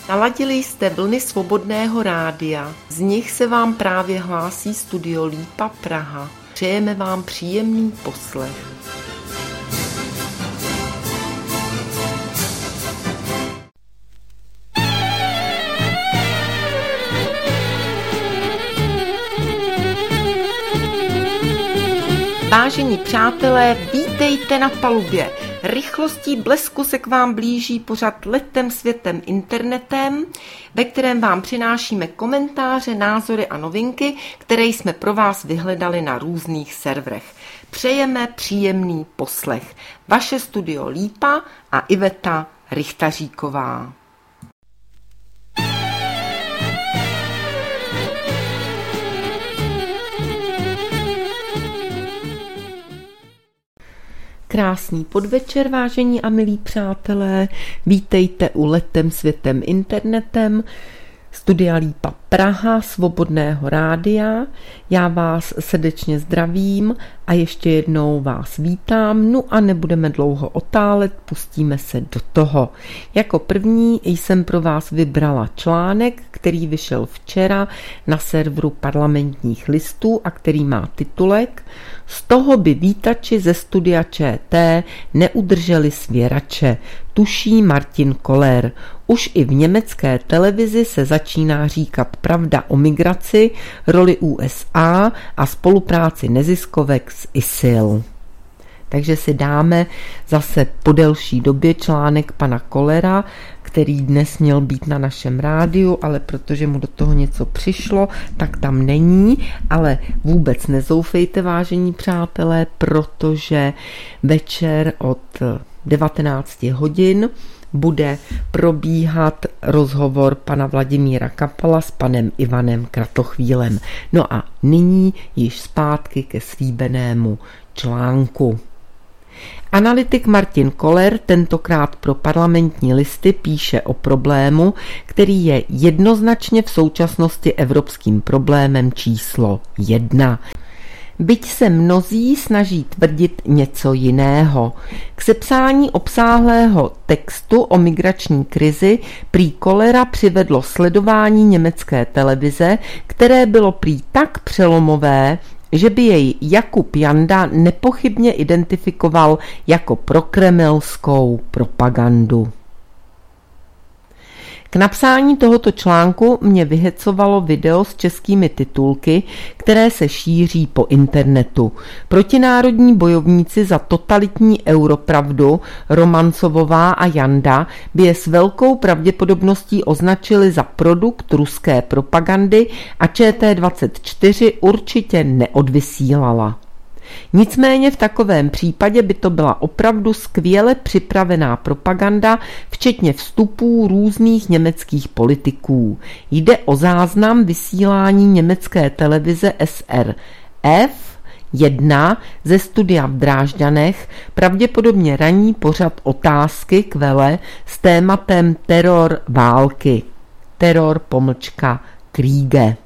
Naladili jste vlny Svobodného rádia, z nich se vám právě hlásí Studio Lípa Praha. Přejeme vám příjemný poslech. Vážení přátelé, vítejte na palubě. Rychlostí blesku se k vám blíží pořad Letem světem internetem, ve kterém vám přinášíme komentáře, názory a novinky, které jsme pro vás vyhledali na různých serverech. Přejeme příjemný poslech. Vaše Studio Lípa a Iveta Richtaříková. Krásný podvečer, vážení a milí přátelé, vítejte u Letem světem internetem, Studia Lípa Praha, Svobodného rádia. Já vás srdečně zdravím a ještě jednou vás vítám, no a nebudeme dlouho otálet, pustíme se do toho. Jako první jsem pro vás vybrala článek, který vyšel včera na serveru Parlamentních listů a který má titulek Z toho by vítači ze studia ČT neudrželi svěrače, tuší Martin Koller. Už i v německé televizi se začíná říkat pravda o migraci, roli USA a spolupráci neziskovek s ISIL. Takže si dáme zase po delší době článek pana Kollera, který dnes měl být na našem rádiu, ale protože mu do toho něco přišlo, tak tam není, ale vůbec nezoufejte, vážení přátelé, protože večer od 19 hodin bude probíhat rozhovor pana Vladimíra Kapala s panem Ivanem Kratochvílem. No a nyní již zpátky ke slíbenému článku. Analytik Martin Koller tentokrát pro Parlamentní listy píše o problému, který je jednoznačně v současnosti evropským problémem číslo 1. Byť se mnozí snaží tvrdit něco jiného. K sepsání obsáhlého textu o migrační krizi prý Kollera přivedlo sledování německé televize, které bylo prý tak přelomové, že by jej Jakub Janda nepochybně identifikoval jako prokremelskou propagandu. K napsání tohoto článku mě vyhecovalo video s českými titulky, které se šíří po internetu. Protinárodní bojovníci za totalitní europravdu Romancovová a Janda by je s velkou pravděpodobností označili za produkt ruské propagandy a ČT24 určitě neodvysílala. Nicméně v takovém případě by to byla opravdu skvěle připravená propaganda, včetně vstupů různých německých politiků. Jde o záznam vysílání německé televize SRF 1 ze studia v Drážďanech, pravděpodobně ranní pořad Otázky Kvele s tématem teror války. Teror-Kriege.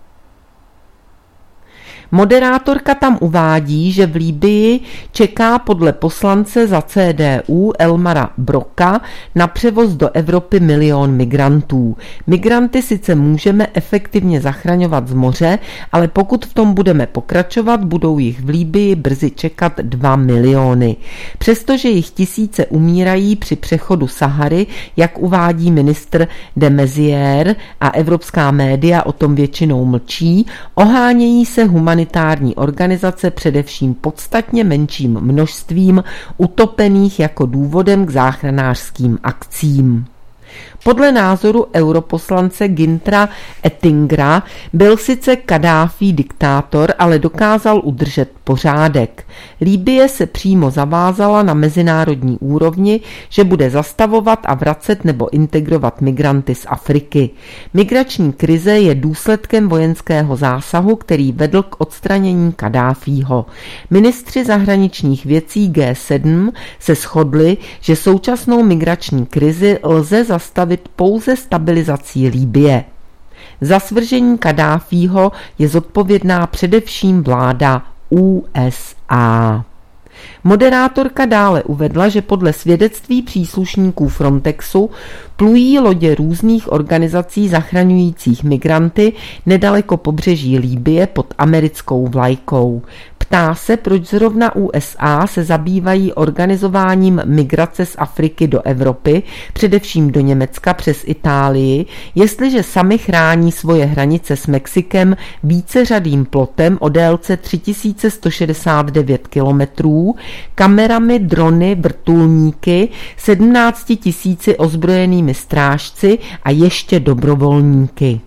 Moderátorka tam uvádí, že v Libyi čeká podle poslance za CDU Elmara Broka na převoz do Evropy 1 milion migrantů. Migranty sice můžeme efektivně zachraňovat z moře, ale pokud v tom budeme pokračovat, budou jich v Libyi brzy čekat 2 miliony. Přestože jich tisíce umírají při přechodu Sahary, jak uvádí ministr de Maizière a evropská média o tom většinou mlčí, ohánějí se humanitární organizace především podstatně menším množstvím utopených jako důvodem k záchranářským akcím. Podle názoru europoslance Günthera Oettingera byl sice Kaddáfí diktátor, ale dokázal udržet pořádek. Libye se přímo zavázala na mezinárodní úrovni, že bude zastavovat a vracet nebo integrovat migranty z Afriky. Migrační krize je důsledkem vojenského zásahu, který vedl k odstranění Kaddáfího. Ministři zahraničních věcí G7 se shodli, že současnou migrační krizi lze zastavit pouze stabilizací Libye. Za svržení Kaddáfího je zodpovědná především vláda USA. Moderátorka dále uvedla, že podle svědectví příslušníků Frontexu Plují lodě různých organizací zachraňujících migranty nedaleko pobřeží Libye pod americkou vlajkou. Ptá se, proč zrovna USA se zabývají organizováním migrace z Afriky do Evropy, především do Německa přes Itálii, jestliže sami chrání svoje hranice s Mexikem víceřadým plotem o délce 3169 kilometrů, kamerami, drony, vrtulníky, 17 000 ozbrojenými strážci a ještě dobrovolníky.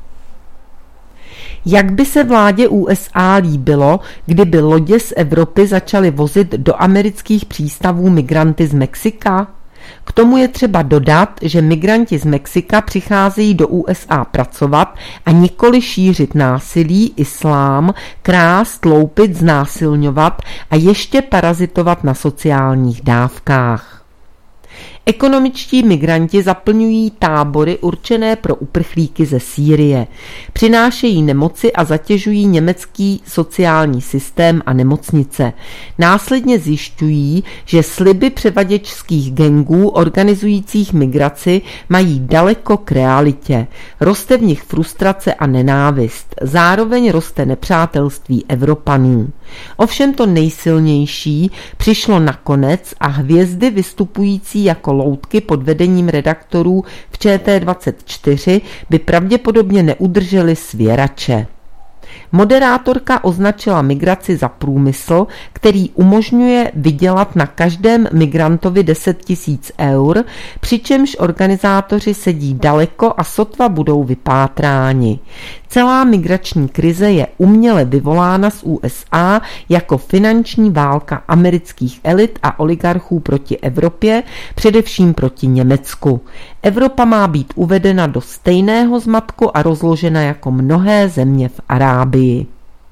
Jak by se vládě USA líbilo, kdyby lodě z Evropy začaly vozit do amerických přístavů migranty z Mexika? K tomu je třeba dodat, že migranti z Mexika přicházejí do USA pracovat a nikoli šířit násilí, islám, krást, loupit, znásilňovat a ještě parazitovat na sociálních dávkách. Ekonomičtí migranti zaplňují tábory určené pro uprchlíky ze Sýrie. Přinášejí nemoci a zatěžují německý sociální systém a nemocnice. Následně zjišťují, že sliby převaděčských gangů organizujících migraci mají daleko k realitě. Roste v nich frustrace a nenávist. Zároveň roste nepřátelství Evropanů. Ovšem to nejsilnější přišlo nakonec a hvězdy vystupující jako loutky pod vedením redaktorů v ČT24 by pravděpodobně neudržely svěrače. Moderátorka označila migraci za průmysl, který umožňuje vydělat na každém migrantovi 10 000 eur, přičemž organizátoři sedí daleko a sotva budou vypátráni. Celá migrační krize je uměle vyvolána z USA jako finanční válka amerických elit a oligarchů proti Evropě, především proti Německu. Evropa má být uvedena do stejného zmatku a rozložena jako mnohé země v Arábii.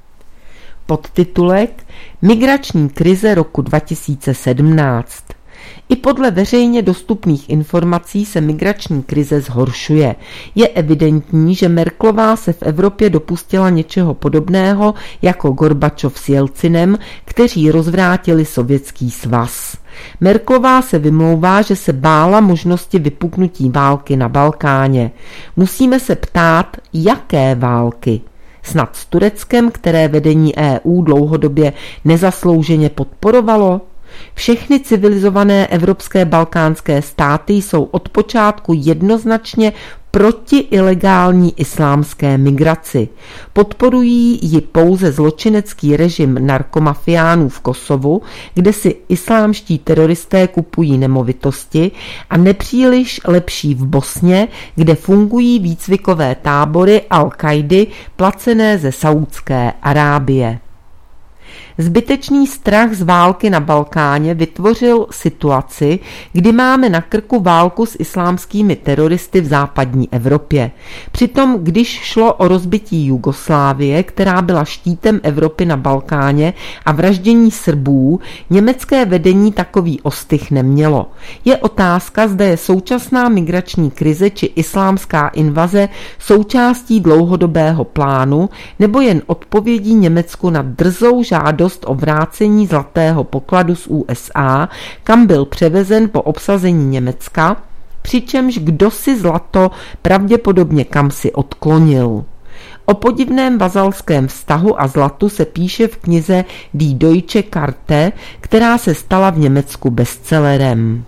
Podtitulek Migrační krize roku 2017. I podle veřejně dostupných informací se migrační krize zhoršuje. Je evidentní, že Merkelová se v Evropě dopustila něčeho podobného jako Gorbačov s Jelcinem, kteří rozvrátili Sovětský svaz. Merkelová se vymlouvá, že se bála možnosti vypuknutí války na Balkáně. Musíme se ptát, jaké války? Snad s Tureckem, které vedení EU dlouhodobě nezaslouženě podporovalo? Všechny civilizované evropské balkánské státy jsou od počátku jednoznačně proti ilegální islámské migraci. Podporují ji pouze zločinecký režim narkomafiánů v Kosovu, kde si islámští teroristé kupují nemovitosti, a nepříliš lepší v Bosně, kde fungují výcvikové tábory Al-Kaidy placené ze Saúdské Arábie. Zbytečný strach z války na Balkáně vytvořil situaci, kdy máme na krku válku s islámskými teroristy v západní Evropě. Přitom, když šlo o rozbití Jugoslávie, která byla štítem Evropy na Balkáně, a vraždění Srbů, německé vedení takový ostych nemělo. Je otázka, zda je současná migrační krize či islámská invaze součástí dlouhodobého plánu, nebo jen odpovědí Německu na drzou žádost o vrácení zlatého pokladu z USA, kam byl převezen po obsazení Německa, přičemž kdo si zlato pravděpodobně kam si odklonil. O podivném vazalském vztahu a zlatu se píše v knize Die Deutsche Karte, která se stala v Německu bestsellerem.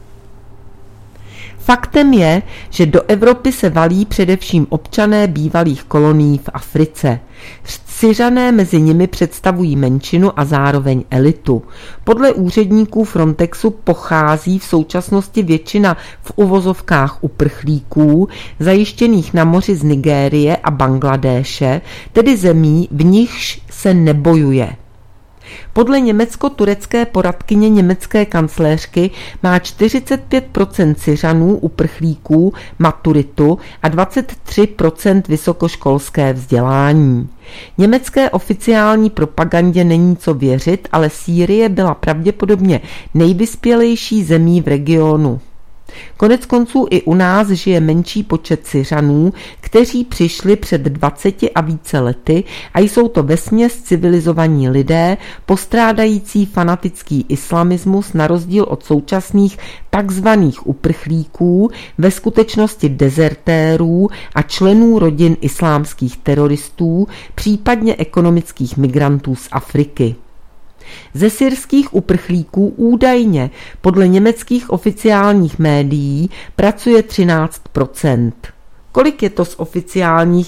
Faktem je, že do Evropy se valí především občané bývalých kolonií v Africe. Syřané mezi nimi představují menšinu a zároveň elitu. Podle úředníků Frontexu pochází v současnosti většina v uvozovkách uprchlíků, zajištěných na moři z Nigérie a Bangladéše, tedy zemí, v nichž se nebojuje. Podle německo-turecké poradkyně německé kancléřky má 45% Syřanů uprchlíků maturitu a 23% vysokoškolské vzdělání. Německé oficiální propagandě není co věřit, ale Sýrie byla pravděpodobně nejvyspělejší zemí v regionu. Koneckonců i u nás žije menší počet Syřanů, kteří přišli před 20 a více lety a jsou to vesměs civilizovaní lidé, postrádající fanatický islamismus na rozdíl od současných takzvaných uprchlíků, ve skutečnosti dezertérů a členů rodin islámských teroristů, případně ekonomických migrantů z Afriky. Ze syrských uprchlíků údajně podle německých oficiálních médií pracuje 13%. Kolik je to z oficiálních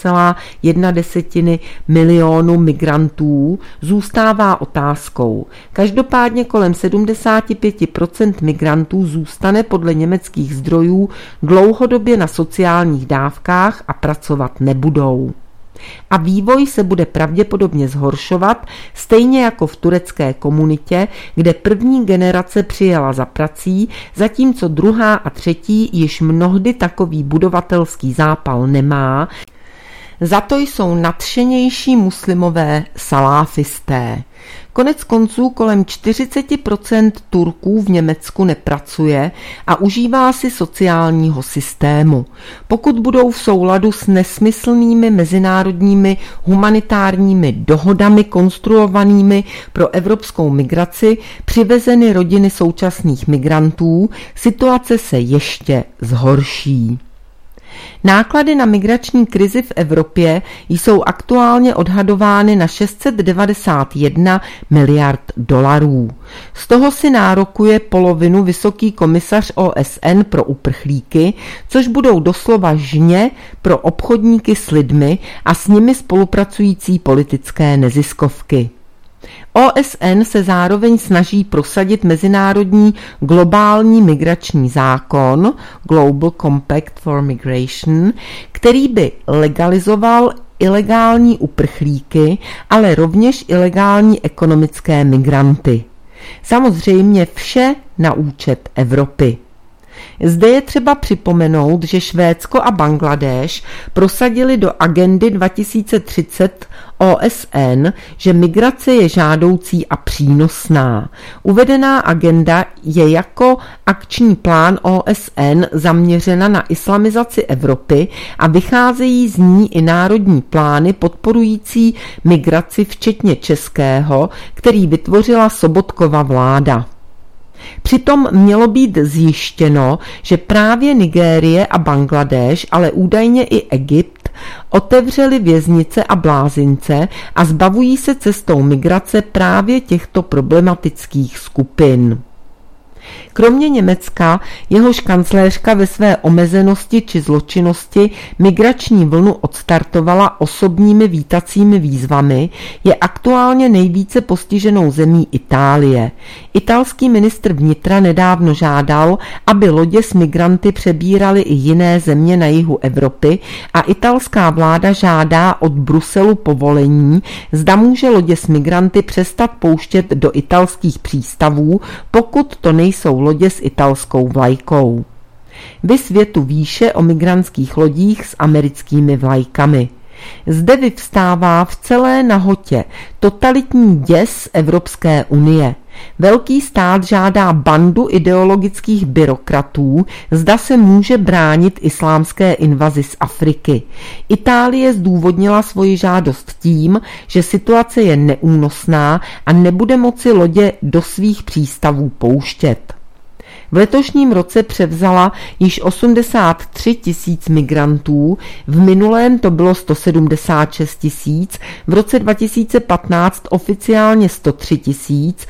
1,1 milionu migrantů, zůstává otázkou. Každopádně kolem 75% migrantů zůstane podle německých zdrojů dlouhodobě na sociálních dávkách a pracovat nebudou. A vývoj se bude pravděpodobně zhoršovat, stejně jako v turecké komunitě, kde první generace přijela za prací, zatímco druhá a třetí již mnohdy takový budovatelský zápal nemá. Za to jsou nadšenější muslimové saláfisté. Konec konců kolem 40% Turků v Německu nepracuje a užívá si sociálního systému. Pokud budou v souladu s nesmyslnými mezinárodními humanitárními dohodami konstruovanými pro evropskou migraci přivezeny rodiny současných migrantů, situace se ještě zhorší. Náklady na migrační krizi v Evropě jsou aktuálně odhadovány na 691 miliard dolarů. Z toho si nárokuje polovinu vysoký komisař OSN pro uprchlíky, což budou doslova žně pro obchodníky s lidmi a s nimi spolupracující politické neziskovky. OSN se zároveň snaží prosadit mezinárodní globální migrační zákon Global Compact for Migration, který by legalizoval ilegální uprchlíky, ale rovněž ilegální ekonomické migranty. Samozřejmě vše na účet Evropy. Zde je třeba připomenout, že Švédsko a Bangladéš prosadili do agendy 2030 OSN, že migrace je žádoucí a přínosná. Uvedená agenda je jako akční plán OSN zaměřena na islamizaci Evropy a vycházejí z ní i národní plány podporující migraci včetně českého, který vytvořila Sobotkova vláda. Přitom mělo být zjištěno, že právě Nigérie a Bangladéš, ale údajně i Egypt, otevřeli věznice a blázince a zbavují se cestou migrace právě těchto problematických skupin. Kromě Německa, jehož kancléřka ve své omezenosti či zločinnosti migrační vlnu odstartovala osobními vítacími výzvami, je aktuálně nejvíce postiženou zemí Itálie. Italský ministr vnitra nedávno žádal, aby lodě s migranty přebíraly i jiné země na jihu Evropy a italská vláda žádá od Bruselu povolení, zda může lodě s migranty přestat pouštět do italských přístavů, pokud to nejsou lodě s italskou vlajkou. Viz větu výše o migrantských lodích s americkými vlajkami. Zde vyvstává v celé nahotě totalitní děs Evropské unie. Velký stát žádá bandu ideologických byrokratů, zda se může bránit islámské invazi z Afriky. Itálie zdůvodnila svoji žádost tím, že situace je neúnosná a nebude moci lodě do svých přístavů pouštět. V letošním roce převzala již 83 tisíc migrantů, v minulém to bylo 176 tisíc, v roce 2015 oficiálně 103 tisíc,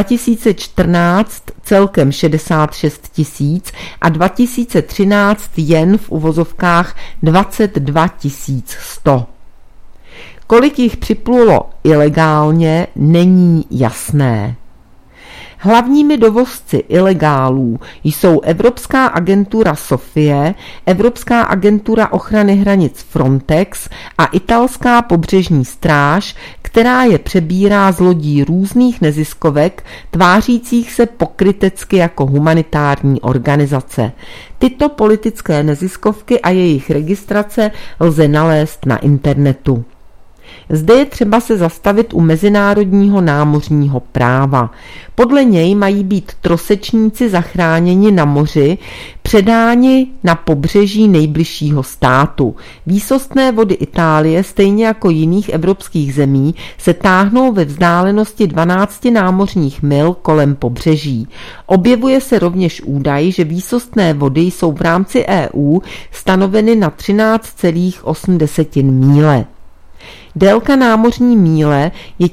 2014 celkem 66 tisíc a 2013 jen v uvozovkách 22 100. Kolik jich připlulo ilegálně, není jasné. Hlavními dovozci ilegálů jsou Evropská agentura Sofie, Evropská agentura ochrany hranic Frontex a italská pobřežní stráž, která je přebírá z lodí různých neziskovek, tvářících se pokrytecky jako humanitární organizace. Tyto politické neziskovky a jejich registrace lze nalézt na internetu. Zde je třeba se zastavit u mezinárodního námořního práva. Podle něj mají být trosečníci zachráněni na moři, předáni na pobřeží nejbližšího státu. Výsostné vody Itálie, stejně jako jiných evropských zemí, se táhnou ve vzdálenosti 12 námořních mil kolem pobřeží. Objevuje se rovněž údaj, že výsostné vody jsou v rámci EU stanoveny na 13,8 míle. Délka námořní míle je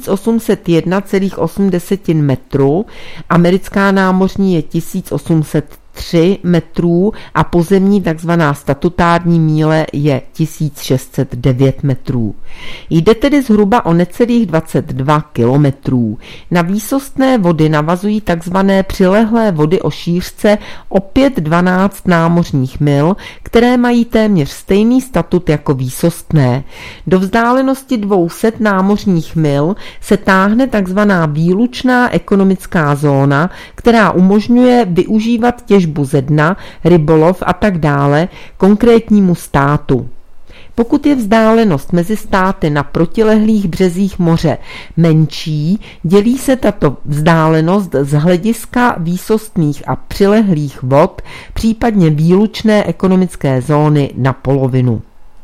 1801,8 metru, americká námořní je 1803 metrů a pozemní takzvaná statutární míle je 1609 metrů. Jde tedy zhruba o necelých 22 kilometrů. Na výsostné vody navazují takzvané přilehlé vody o šířce opět 12 námořních mil, které mají téměř stejný statut jako výsostné. Do vzdálenosti 200 námořních mil se táhne takzvaná výlučná ekonomická zóna, která umožňuje využívat těžbu ze dna, rybolov a tak dále konkrétnímu státu. Pokud je vzdálenost mezi státy na protilehlých březích moře menší, dělí se tato vzdálenost z hlediska výsostných a přilehlých vod, případně výlučné ekonomické zóny, na polovinu.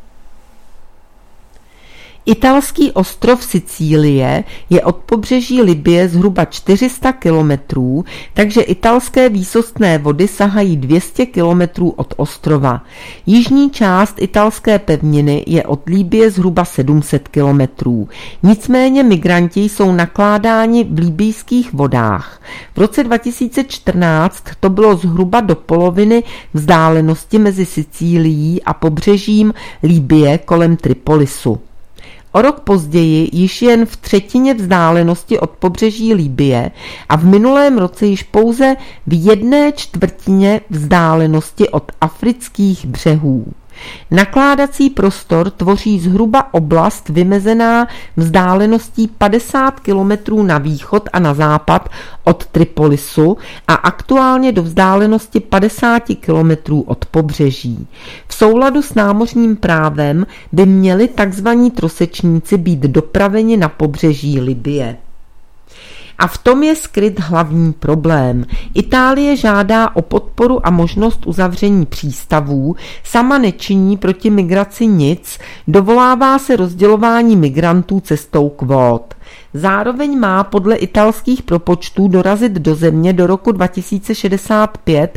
Italský ostrov Sicílie je od pobřeží Libye zhruba 400 kilometrů, takže italské výsostné vody sahají 200 kilometrů od ostrova. Jižní část italské pevniny je od Libye zhruba 700 kilometrů. Nicméně migranti jsou nakládáni v libyjských vodách. V roce 2014 to bylo zhruba do poloviny vzdálenosti mezi Sicílií a pobřežím Libye kolem Tripolisu. O rok později již jen v třetině vzdálenosti od pobřeží Libye a v minulém roce již pouze v 1/4 vzdálenosti od afrických břehů. Nakládací prostor tvoří zhruba oblast vymezená vzdáleností 50 km na východ a na západ od Tripolisu a aktuálně do vzdálenosti 50 km od pobřeží. V souladu s námořním právem by měli tzv. Trosečníci být dopraveni na pobřeží Libye. A v tom je skryt hlavní problém. Itálie žádá o podporu a možnost uzavření přístavů, sama nečiní proti migraci nic, dovolává se rozdělování migrantů cestou kvót. Zároveň má podle italských propočtů dorazit do země do roku 2065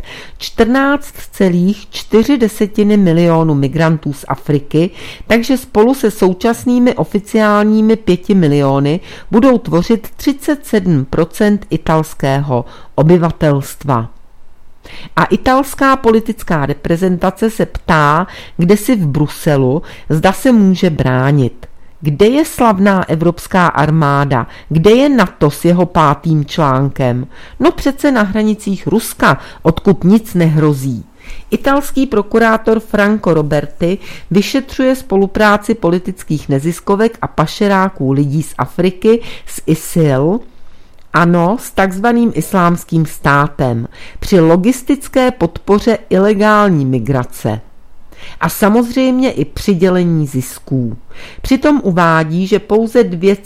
14,4 milionu migrantů z Afriky, takže spolu se současnými oficiálními 5 miliony budou tvořit 37% italského obyvatelstva. A italská politická reprezentace se ptá, kde si v Bruselu, zda se může bránit. Kde je slavná evropská armáda? Kde je NATO s jeho 5. článkem? No přece na hranicích Ruska, odkud nic nehrozí. Italský prokurátor Franco Roberti vyšetřuje spolupráci politických neziskovek a pašeráků lidí z Afriky s ISIL, ano, s takzvaným islámským státem, při logistické podpoře ilegální migrace. A samozřejmě i přidělení zisků. Přitom uvádí, že pouze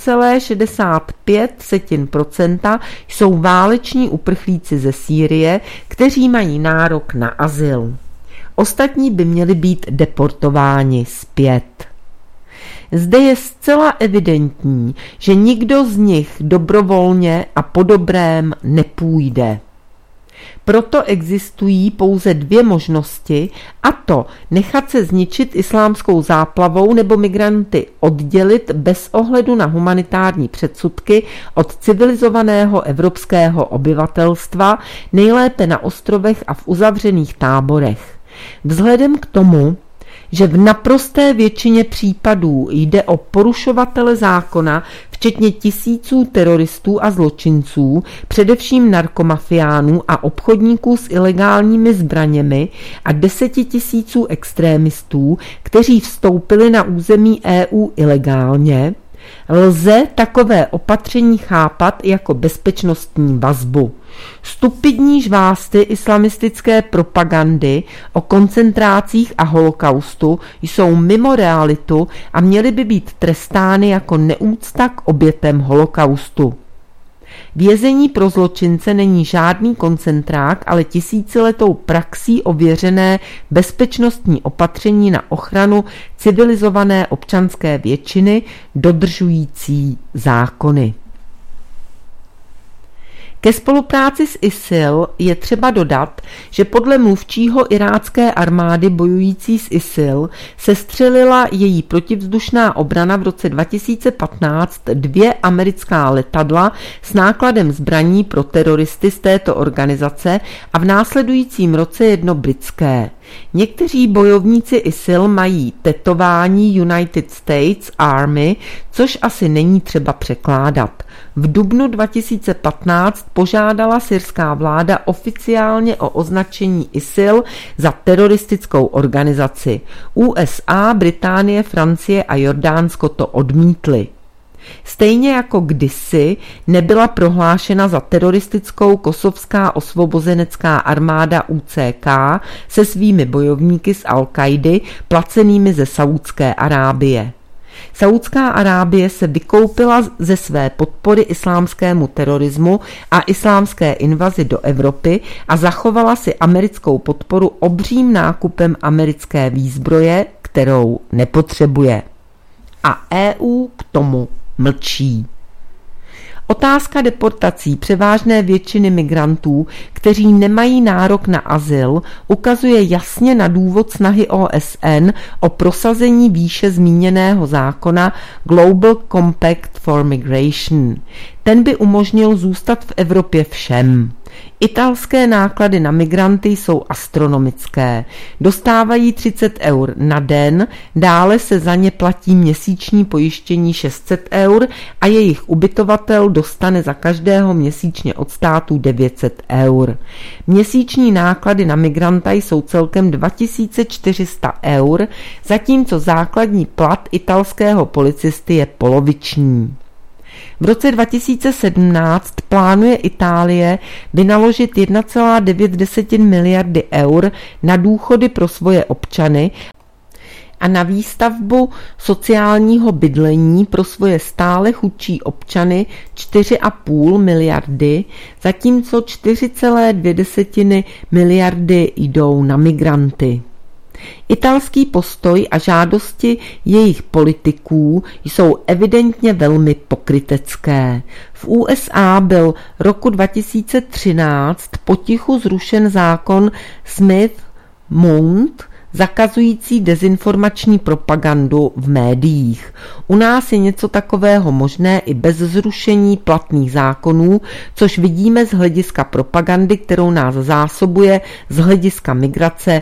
2,65% jsou váleční uprchlíci ze Sýrie, kteří mají nárok na azyl. Ostatní by měli být deportováni zpět. Zde je zcela evidentní, že nikdo z nich dobrovolně a po dobrém nepůjde. Proto existují pouze 2 možnosti, a to nechat se zničit islámskou záplavou nebo migranty oddělit bez ohledu na humanitární předsudky od civilizovaného evropského obyvatelstva, nejlépe na ostrovech a v uzavřených táborech. Vzhledem k tomu, že v naprosté většině případů jde o porušovatele zákona, včetně tisíců teroristů a zločinců, především narkomafiánů a obchodníků s ilegálními zbraněmi a 10 000 extrémistů, kteří vstoupili na území EU ilegálně, Lze takové opatření chápat jako bezpečnostní vazbu. Stupidní žvásty islamistické propagandy o koncentrácích a holokaustu jsou mimo realitu a měly by být trestány jako neúcta k obětem holokaustu. Vězení pro zločince není žádný koncentrák, ale tisíciletou praxí ověřené bezpečnostní opatření na ochranu civilizované občanské většiny dodržující zákony. Ke spolupráci s ISIL je třeba dodat, že podle mluvčího irácké armády bojující s ISIL sestřelila její protivzdušná obrana v roce 2015 2 americká letadla s nákladem zbraní pro teroristy z této organizace a v následujícím roce 1 britské. Někteří bojovníci ISIL mají tetování United States Army, což asi není třeba překládat. V dubnu 2015 požádala syrská vláda oficiálně o označení ISIL za teroristickou organizaci. USA, Británie, Francie a Jordánsko to odmítly. Stejně jako kdysi nebyla prohlášena za teroristickou kosovská osvobozenecká armáda UCK se svými bojovníky z Al-Kaidy placenými ze Saúdské Arábie. Saúdská Arábie se vykoupila ze své podpory islámskému terorismu a islámské invazi do Evropy a zachovala si americkou podporu obřím nákupem americké výzbroje, kterou nepotřebuje. A EU k tomu mlčí. Otázka deportací převážné většiny migrantů, kteří nemají nárok na azyl, ukazuje jasně na důvod snahy OSN o prosazení výše zmíněného zákona Global Compact for Migration. Ten by umožnil zůstat v Evropě všem. Italské náklady na migranty jsou astronomické. Dostávají 30 eur na den, dále se za ně platí měsíční pojištění 600 eur a jejich ubytovatel dostane za každého měsíčně od státu 900 eur. Měsíční náklady na migranta jsou celkem 2400 eur, zatímco základní plat italského policisty je poloviční. V roce 2017 plánuje Itálie vynaložit 1,9 miliardy eur na důchody pro svoje občany a na výstavbu sociálního bydlení pro svoje stále chudší občany 4,5 miliardy, zatímco 4,2 miliardy jdou na migranty. Italský postoj a žádosti jejich politiků jsou evidentně velmi pokrytecké. V USA byl roku 2013 potichu zrušen zákon Smith-Mount, zakazující dezinformační propagandu v médiích. U nás je něco takového možné i bez zrušení platných zákonů, což vidíme z hlediska propagandy, kterou nás zásobuje z hlediska migrace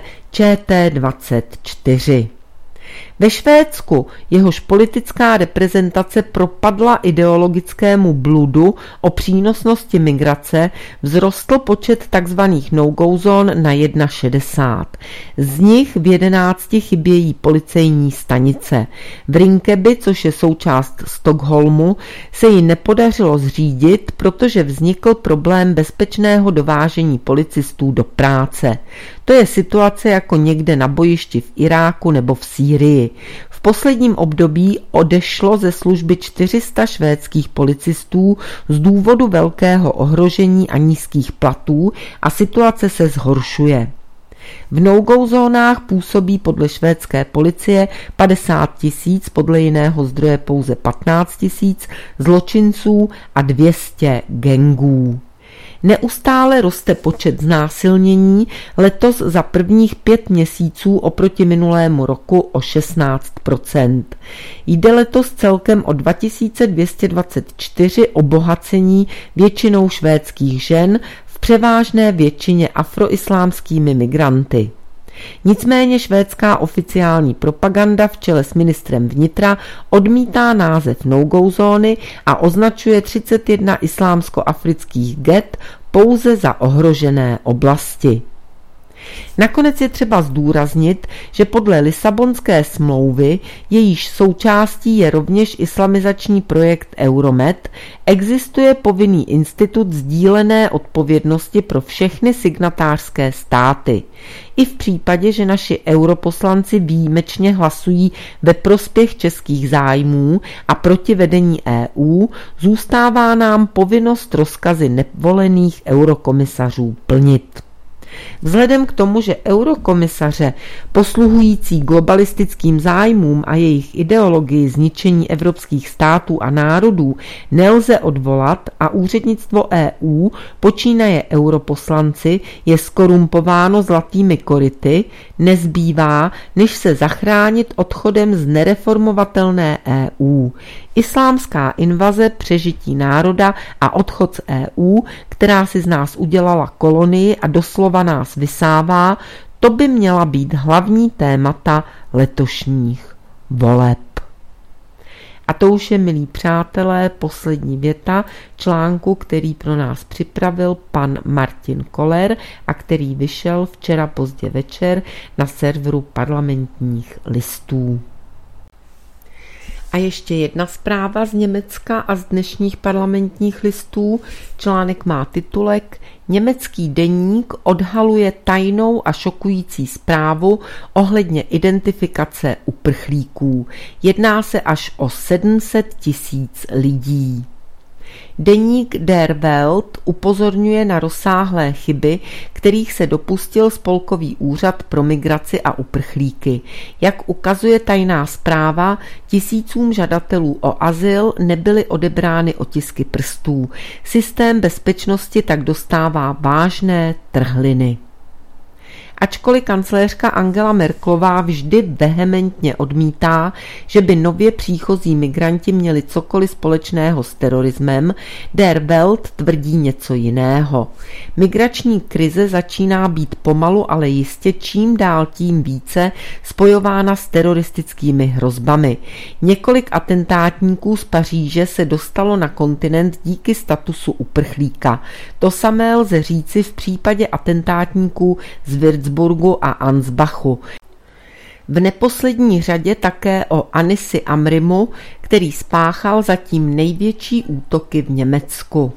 ČT24. Ve Švédsku, jehož politická reprezentace propadla ideologickému bludu o přínosnosti migrace, vzrostl počet tzv. No-go zón na 1,60. Z nich v 11 chybějí policejní stanice. V Rinkeby, což je součást Stockholmu, se jí nepodařilo zřídit, protože vznikl problém bezpečného dovážení policistů do práce. To je situace jako někde na bojišti v Iráku nebo v Sýrii. V posledním období odešlo ze služby 400 švédských policistů z důvodu velkého ohrožení a nízkých platů a situace se zhoršuje. V no-go zónách působí podle švédské policie 50 000, podle jiného zdroje pouze 15 000 zločinců a 200 gangů. Neustále roste počet znásilnění, letos za prvních 5 měsíců oproti minulému roku o 16%. Jde letos celkem o 2224 obohacení většinou švédských žen, v převážné většině afroislámskými migranty. Nicméně švédská oficiální propaganda v čele s ministrem vnitra odmítá název no-go zóny a označuje 31 islámsko-afrických get pouze za ohrožené oblasti. Nakonec je třeba zdůraznit, že podle Lisabonské smlouvy, jejíž součástí je rovněž islamizační projekt Euromed, existuje povinný institut sdílené odpovědnosti pro všechny signatářské státy. I v případě, že naši europoslanci výjimečně hlasují ve prospěch českých zájmů a proti vedení EU, zůstává nám povinnost rozkazy nevolených eurokomisařů plnit. Vzhledem k tomu, že eurokomisaře posluhující globalistickým zájmům a jejich ideologii zničení evropských států a národů nelze odvolat a úřednictvo EU, počínaje europoslanci, je skorumpováno zlatými koryty, nezbývá, než se zachránit odchodem z nereformovatelné EU. Islámská invaze, přežití národa a odchod z EU, která si z nás udělala kolonii a doslova nás vysává, to by měla být hlavní témata letošních voleb. A to už je, milí přátelé, poslední věta článku, který pro nás připravil pan Martin Koller a který vyšel včera pozdě večer na serveru Parlamentních listů. A ještě jedna zpráva z Německa a z dnešních Parlamentních listů. Článek má titulek Německý deník odhaluje tajnou a šokující zprávu ohledně identifikace uprchlíků. Jedná se až o 700 000 lidí. Deník Der Welt upozorňuje na rozsáhlé chyby, kterých se dopustil Spolkový úřad pro migraci a uprchlíky. Jak ukazuje tajná zpráva, tisícům žadatelů o azyl nebyly odebrány otisky prstů. Systém bezpečnosti tak dostává vážné trhliny. Ačkoliv kancléřka Angela Merkelová vždy vehementně odmítá, že by nově příchozí migranti měli cokoliv společného s terorismem, Der Welt tvrdí něco jiného. Migrační krize začíná být pomalu, ale jistě čím dál tím více spojována s teroristickými hrozbami. Několik atentátníků z Paříže se dostalo na kontinent díky statusu uprchlíka. To samé lze říci v případě atentátníků z Würzburgu a Ansbachu. V neposlední řadě také o Anisi Amrimu, který spáchal zatím největší útoky v Německu.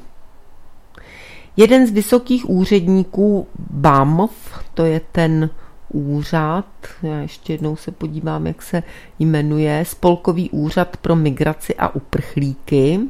Jeden z vysokých úředníků BAMF, to je ten úřad, já ještě jednou se podívám, jak se jmenuje, Spolkový úřad pro migraci a uprchlíky.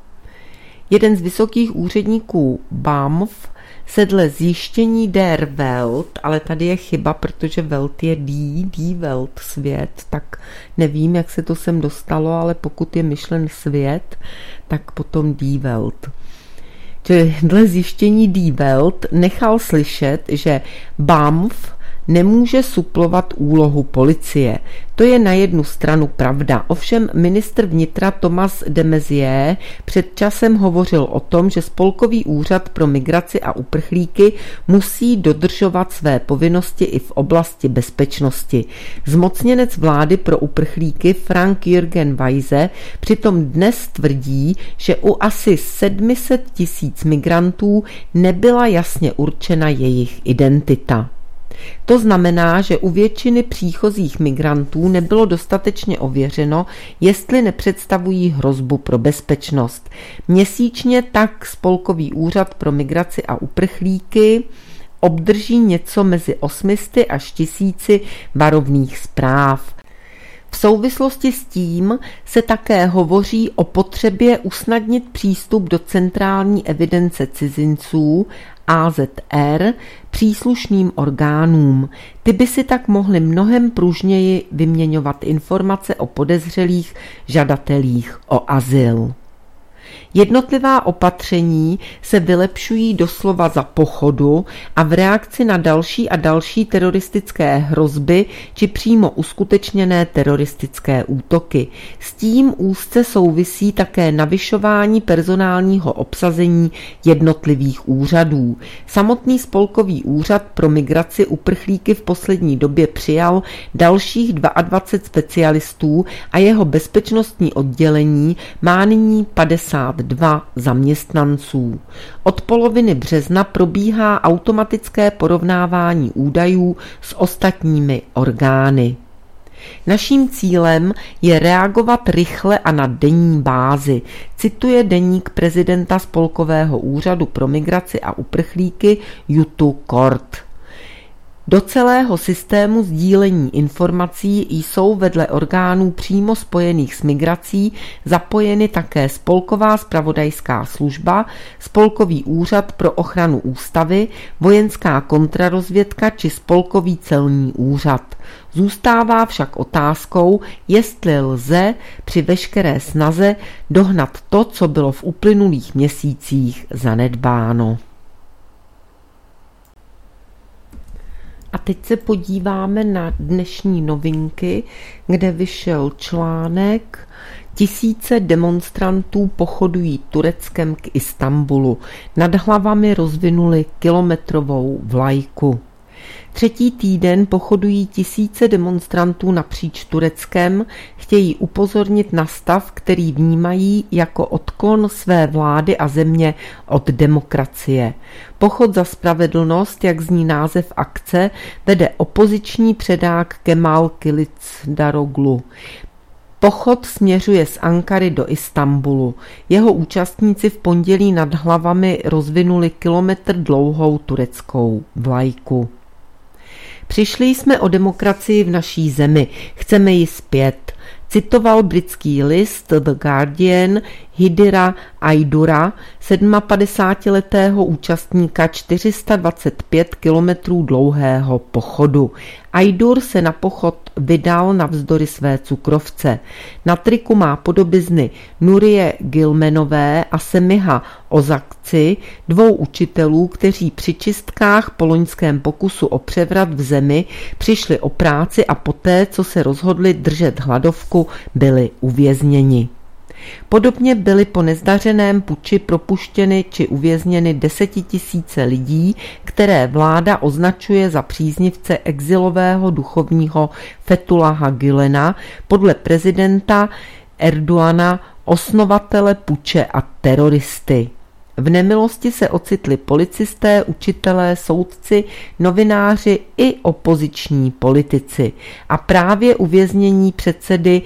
Jeden z vysokých úředníků BAMF se dle zjištění Der Welt, ale tady je chyba, protože Welt je die Welt, svět, tak nevím, jak se to sem dostalo, ale pokud je myšlen svět, tak potom die Welt. Čili dle zjištění die Welt nechal slyšet, že BAMF nemůže suplovat úlohu policie. To je na jednu stranu pravda. Ovšem ministr vnitra Thomas de Maizière před časem hovořil o tom, že Spolkový úřad pro migraci a uprchlíky musí dodržovat své povinnosti i v oblasti bezpečnosti. Zmocněnec vlády pro uprchlíky Frank-Jürgen Weise přitom dnes tvrdí, že u asi 700 000 migrantů nebyla jasně určena jejich identita. To znamená, že u většiny příchozích migrantů nebylo dostatečně ověřeno, jestli nepředstavují hrozbu pro bezpečnost. Měsíčně tak Spolkový úřad pro migraci a uprchlíky obdrží něco mezi 800 až 1000 varovných zpráv. V souvislosti s tím se také hovoří o potřebě usnadnit přístup do centrální evidence cizinců AZR příslušným orgánům. Ty by si tak mohly mnohem pružněji vyměňovat informace o podezřelých žadatelích o azyl. Jednotlivá opatření se vylepšují doslova za pochodu a v reakci na další a další teroristické hrozby či přímo uskutečněné teroristické útoky. S tím úzce souvisí také navyšování personálního obsazení jednotlivých úřadů. Samotný Spolkový úřad pro migraci uprchlíky v poslední době přijal dalších 22 specialistů a jeho bezpečnostní oddělení má nyní 50 182 zaměstnanců. Od poloviny března probíhá automatické porovnávání údajů s ostatními orgány. Naším cílem je reagovat rychle a na denní bázi, cituje deník prezidenta Spolkového úřadu pro migraci a uprchlíky Jutu Kort. Do celého systému sdílení informací jsou vedle orgánů přímo spojených s migrací zapojeny také Spolková zpravodajská služba, Spolkový úřad pro ochranu ústavy, Vojenská kontrarozvědka či Spolkový celní úřad. Zůstává však otázkou, jestli lze při veškeré snaze dohnat to, co bylo v uplynulých měsících zanedbáno. A teď se podíváme na dnešní novinky, kde vyšel článek Tisíce demonstrantů pochodují Tureckem k Istanbulu. Nad hlavami rozvinuli kilometrovou vlajku. Třetí týden pochodují tisíce demonstrantů napříč Tureckem, chtějí upozornit na stav, který vnímají jako odklon své vlády a země od demokracie. Pochod za spravedlnost, jak zní název akce, vede opoziční předák Kemal Kılıçdaroğlu. Pochod směřuje z Ankary do Istanbulu. Jeho účastníci v pondělí nad hlavami rozvinuli kilometr dlouhou tureckou vlajku. Přišli jsme o demokracii v naší zemi, chceme ji zpět, citoval britský list The Guardian Hidira Aydura, 57letého účastníka 425 kilometrů dlouhého pochodu. Aydur se na pochod vydal navzdory své cukrovce. Na triku má podobizny Nurie Gilmenové a Semiha Ozakci, dvou učitelů, kteří při čistkách po loňském pokusu o převrat v zemi přišli o práci a poté, co se rozhodli držet hladovku, byli uvězněni. Podobně byly po nezdařeném puči propuštěny či uvězněny 10 000 lidí, které vláda označuje za příznivce exilového duchovního Fethullaha Gülena, podle prezidenta Erdogana osnovatele puče a teroristy. V nemilosti se ocitli policisté, učitelé, soudci, novináři i opoziční politici. A právě uvěznění předsedy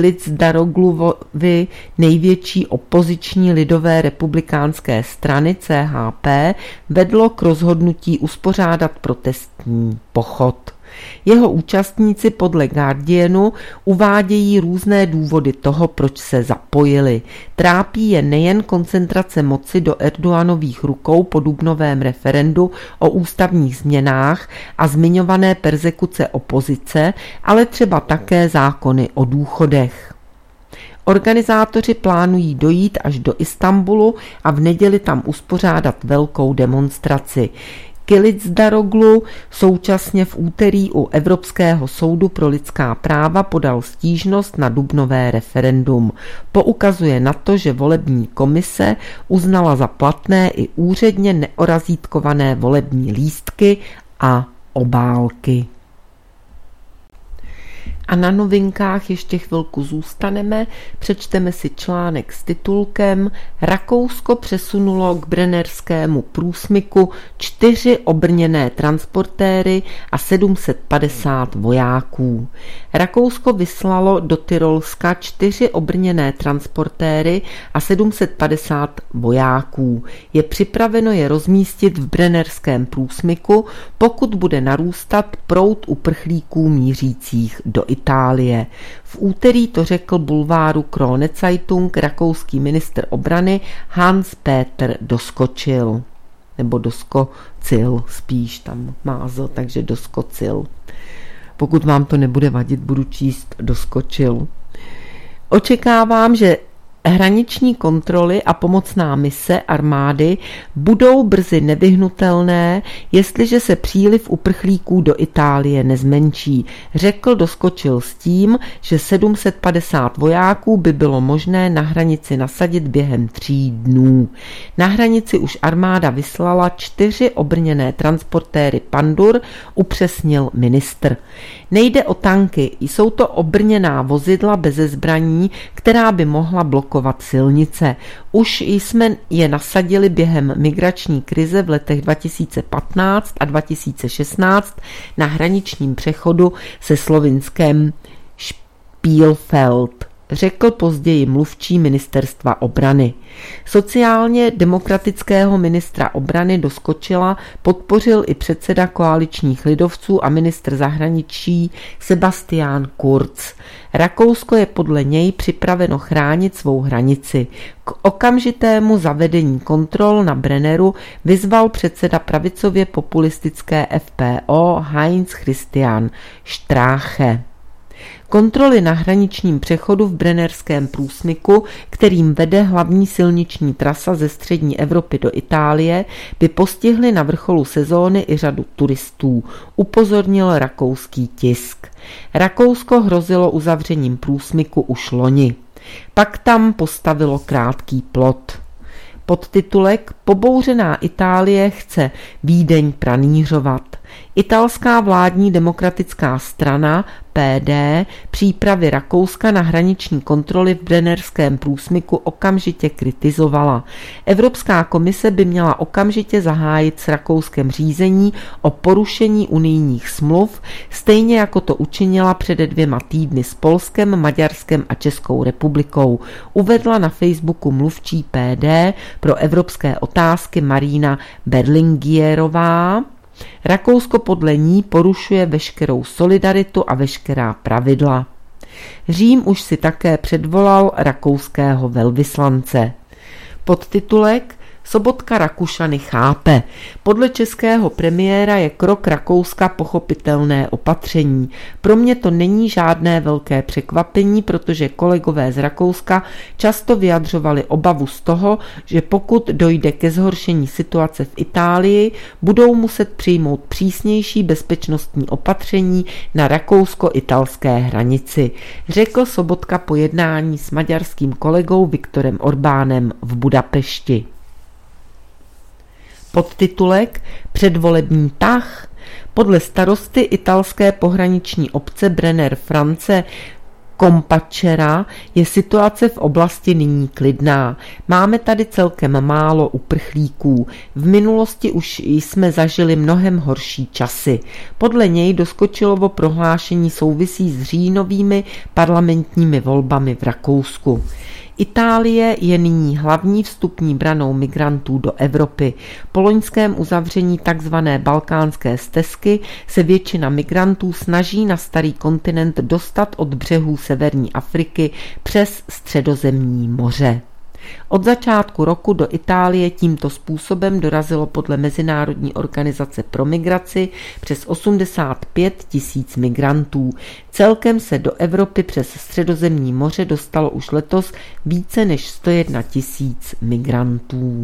Kılıçdaroğluovy největší opoziční lidové republikánské strany CHP vedlo k rozhodnutí uspořádat protestní pochod. Jeho účastníci podle Guardianu uvádějí různé důvody toho, proč se zapojili. Trápí je nejen koncentrace moci do Erdoganových rukou po dubnovém referendu o ústavních změnách a zmiňované perzekuce opozice, ale třeba také zákony o důchodech. Organizátoři plánují dojít až do Istanbulu a v neděli tam uspořádat velkou demonstraci. Kılıçdaroğlu současně v úterý u Evropského soudu pro lidská práva podal stížnost na dubnové referendum. Poukazuje na to, že volební komise uznala za platné i úředně neorazítkované volební lístky a obálky. A na novinkách ještě chvilku zůstaneme, přečteme si článek s titulkem Rakousko přesunulo k brennerskému průsmyku 4 obrněné transportéry a 750 vojáků. Rakousko vyslalo do Tyrolska 4 obrněné transportéry a 750 vojáků. Je připraveno je rozmístit v brennerském průsmyku, pokud bude narůstat proud uprchlíků mířících do Itálie. V úterý to řekl bulváru Krone Zeitung rakouský ministr obrany Hans-Peter Doskočil. Nebo Doskocil spíš, tam mázl, takže Doskocil. Pokud vám to nebude vadit, budu číst Doskočil. Očekávám, že hraniční kontroly a pomocná mise armády budou brzy nevyhnutelné, jestliže se příliv uprchlíků do Itálie nezmenší, řekl Doskočil s tím, že 750 vojáků by bylo možné na hranici nasadit během 3 dnů. Na hranici už armáda vyslala 4 obrněné transportéry Pandur, upřesnil ministr. Nejde o tanky, jsou to obrněná vozidla beze zbraní, která by mohla blokovat silnice. Už jsme je nasadili během migrační krize v letech 2015 a 2016 na hraničním přechodu se Slovinskem Spielfeld, řekl později mluvčí ministerstva obrany. Sociálně demokratického ministra obrany do Skočela podpořil i předseda koaličních lidovců a ministr zahraničí Sebastian Kurz. Rakousko je podle něj připraveno chránit svou hranici. K okamžitému zavedení kontrol na Brenneru vyzval předseda pravicově populistické FPO Heinz Christian Strache. Kontroly na hraničním přechodu v Brennerském průsmyku, kterým vede hlavní silniční trasa ze střední Evropy do Itálie, by postihly na vrcholu sezóny i řadu turistů, upozornil rakouský tisk. Rakousko hrozilo uzavřením průsmyku už loni. Pak tam postavilo krátký plot. Podtitulek Pobouřená Itálie chce Vídeň pranířovat. Italská vládní demokratická strana PD přípravy Rakouska na hraniční kontroly v Brennerském průsmyku okamžitě kritizovala. Evropská komise by měla okamžitě zahájit s Rakouskem řízení o porušení unijních smluv, stejně jako to učinila před 2 týdny s Polskem, Maďarskem a Českou republikou, uvedla na Facebooku mluvčí PD pro evropské otázky Marina Berlingierová. Rakousko podle ní porušuje veškerou solidaritu a veškerá pravidla. Řím už si také předvolal rakouského velvyslance. Podtitulek Sobotka Rakušany chápe. Podle českého premiéra je krok Rakouska pochopitelné opatření. Pro mě to není žádné velké překvapení, protože kolegové z Rakouska často vyjadřovali obavu z toho, že pokud dojde ke zhoršení situace v Itálii, budou muset přijmout přísnější bezpečnostní opatření na rakousko-italské hranici, řekl Sobotka po jednání s maďarským kolegou Viktorem Orbánem v Budapešti. Podtitulek Předvolební tah. Podle starosty italské pohraniční obce Brenner France Kompacera je situace v oblasti nyní klidná. Máme tady celkem málo uprchlíků. V minulosti už jsme zažili mnohem horší časy. Podle něj doskočilovo prohlášení souvisí s říjnovými parlamentními volbami v Rakousku. Itálie je nyní hlavní vstupní branou migrantů do Evropy. Po loňském uzavření tzv. Balkánské stezky se většina migrantů snaží na starý kontinent dostat od břehů severní Afriky přes Středozemní moře. Od začátku roku do Itálie tímto způsobem dorazilo podle Mezinárodní organizace pro migraci přes 85 000 migrantů. Celkem se do Evropy přes Středozemní moře dostalo už letos více než 101 000 migrantů.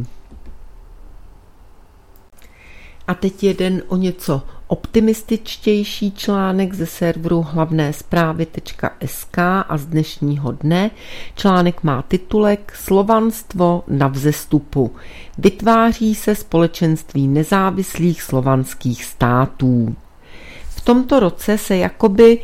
A teď jeden o něco optimističtější článek ze serveru hlavnésprávy.sk a z dnešního dne. Článek má titulek Slovanstvo na vzestupu. Vytváří se společenství nezávislých slovanských států. V tomto roce se jakoby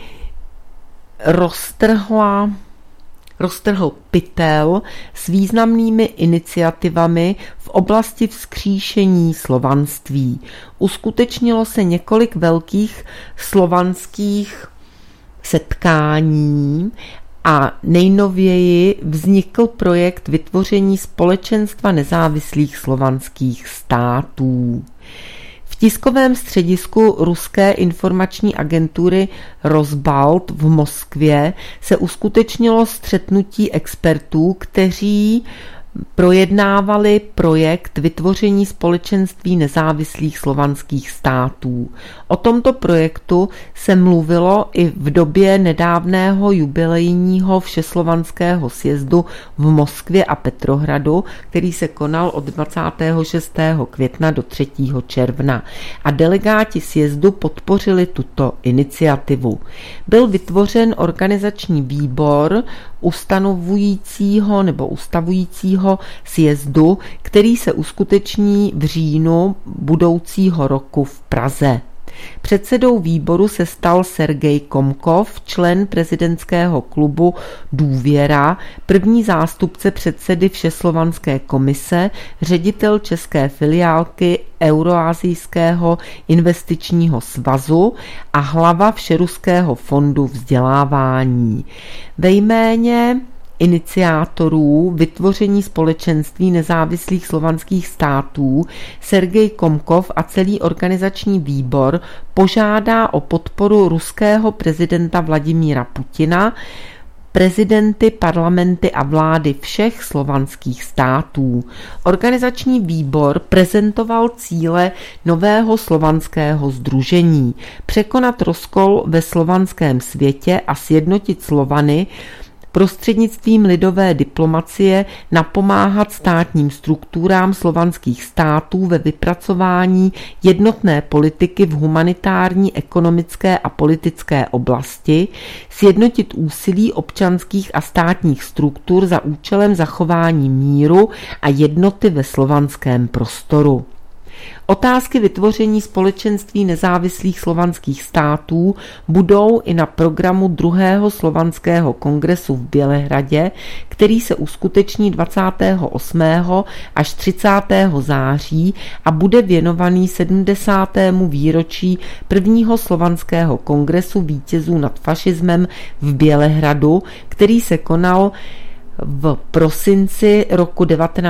roztrhl pytel s významnými iniciativami v oblasti vzkříšení slovanství. Uskutečnilo se několik velkých slovanských setkání a nejnověji vznikl projekt vytvoření společenstva nezávislých slovanských států. V tiskovém středisku ruské informační agentury Rosbalt v Moskvě se uskutečnilo střetnutí expertů, kteří projednávali projekt vytvoření společenství nezávislých slovanských států. O tomto projektu se mluvilo i v době nedávného jubilejního všeslovanského sjezdu v Moskvě a Petrohradu, který se konal od 26. května do 3. června. A delegáti sjezdu podpořili tuto iniciativu. Byl vytvořen organizační výbor ustavujícího sjezdu, který se uskuteční v říjnu budoucího roku v Praze. Předsedou výboru se stal Sergej Komkov, člen prezidentského klubu Důvěra, první zástupce předsedy Všeslovanské komise, ředitel české filiálky Euroasijského investičního svazu a hlava Všeruského fondu vzdělávání. Ve jméně iniciátorů vytvoření společenství nezávislých slovanských států Sergej Komkov a celý organizační výbor požádá o podporu ruského prezidenta Vladimíra Putina, prezidenty, parlamenty a vlády všech slovanských států. Organizační výbor prezentoval cíle nového slovanského sdružení, překonat rozkol ve slovanském světě a sjednotit Slovany, prostřednictvím lidové diplomacie napomáhat státním strukturám slovanských států ve vypracování jednotné politiky v humanitární, ekonomické a politické oblasti, sjednotit úsilí občanských a státních struktur za účelem zachování míru a jednoty ve slovanském prostoru. Otázky vytvoření společenství nezávislých slovanských států budou i na programu 2. slovanského kongresu v Bělehradě, který se uskuteční 28. až 30. září a bude věnovaný 70. výročí 1. slovanského kongresu vítězů nad fašismem v Bělehradu, který se konal v prosinci roku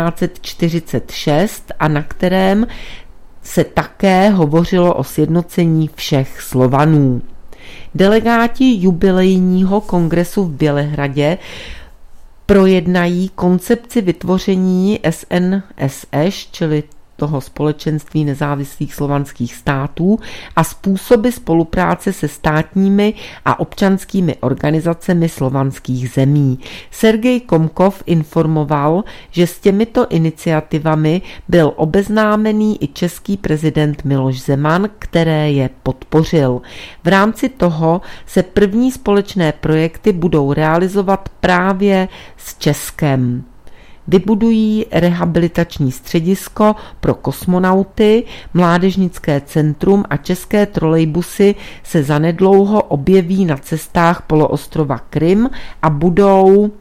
1946 a na kterém se také hovořilo o sjednocení všech Slovanů. Delegáti jubilejního kongresu v Bělehradě projednají koncepci vytvoření SNSŠ, čili toho společenství nezávislých slovanských států a způsoby spolupráce se státními a občanskými organizacemi slovanských zemí. Sergej Komkov informoval, že s těmito iniciativami byl obeznámený i český prezident Miloš Zeman, které je podpořil. V rámci toho se první společné projekty budou realizovat právě s Českem. Vybudují rehabilitační středisko pro kosmonauty, mládežnické centrum a české trolejbusy se zanedlouho objeví na cestách poloostrova Krym a budou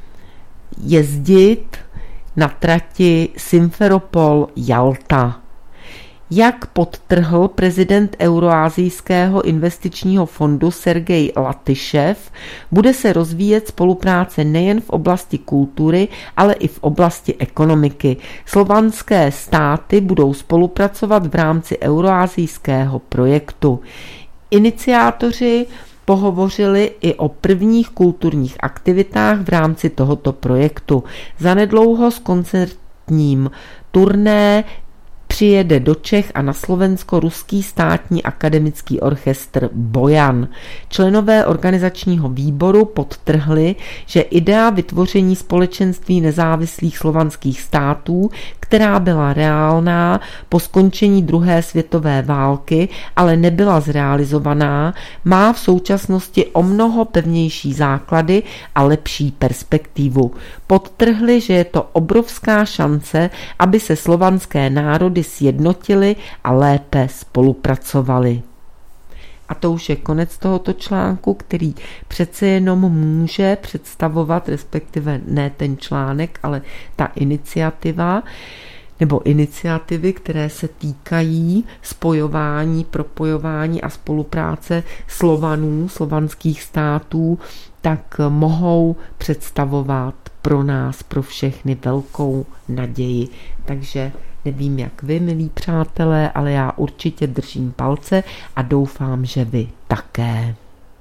jezdit na trati Simferopol-Jalta. Jak podtrhl prezident Euroasijského investičního fondu Sergej Latyšev, bude se rozvíjet spolupráce nejen v oblasti kultury, ale i v oblasti ekonomiky. Slovanské státy budou spolupracovat v rámci euroasijského projektu. Iniciátoři pohovořili i o prvních kulturních aktivitách v rámci tohoto projektu. Zanedlouho s koncertním turné přijede do Čech a na Slovensko ruský státní akademický orchestr Bojan. Členové organizačního výboru podtrhli, že idea vytvoření společenství nezávislých slovanských států, která byla reálná po skončení druhé světové války, ale nebyla zrealizovaná, má v současnosti o mnoho pevnější základy a lepší perspektivu. Podtrhli, že je to obrovská šance, aby se slovanské národy sjednotili a lépe spolupracovali. A to už je konec tohoto článku, který přece jenom může představovat, respektive ne ten článek, ale ta iniciativa, nebo iniciativy, které se týkají spojování, propojování a spolupráce Slovanů, slovanských států, tak mohou představovat pro nás, pro všechny velkou naději. Takže nevím, jak vy, milí přátelé, ale já určitě držím palce a doufám, že vy také.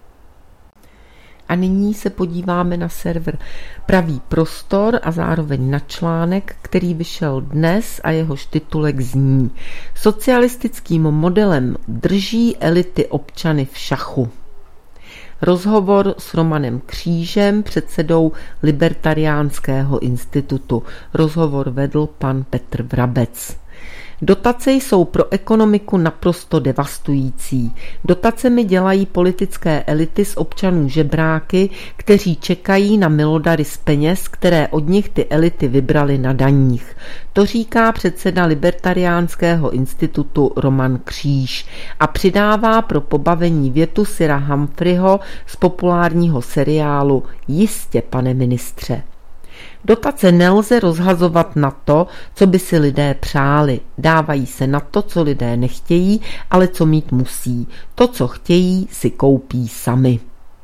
A nyní se podíváme na server Pravý prostor a zároveň na článek, který vyšel dnes a jehož titulek zní: Socialistickým modelem drží elity občany v šachu. Rozhovor s Romanem Křížem, předsedou Libertariánského institutu. Rozhovor vedl pan Petr Vrabec. Dotace jsou pro ekonomiku naprosto devastující. Dotacemi dělají politické elity z občanů žebráky, kteří čekají na milodary z peněz, které od nich ty elity vybraly na daních. To říká předseda Libertariánského institutu Roman Kříž a přidává pro pobavení větu Sira Humphreyho z populárního seriálu Jistě, pane ministře. Dotace nelze rozhazovat na to, co by si lidé přáli. Dávají se na to, co lidé nechtějí, ale co mít musí. To, co chtějí, si koupí sami.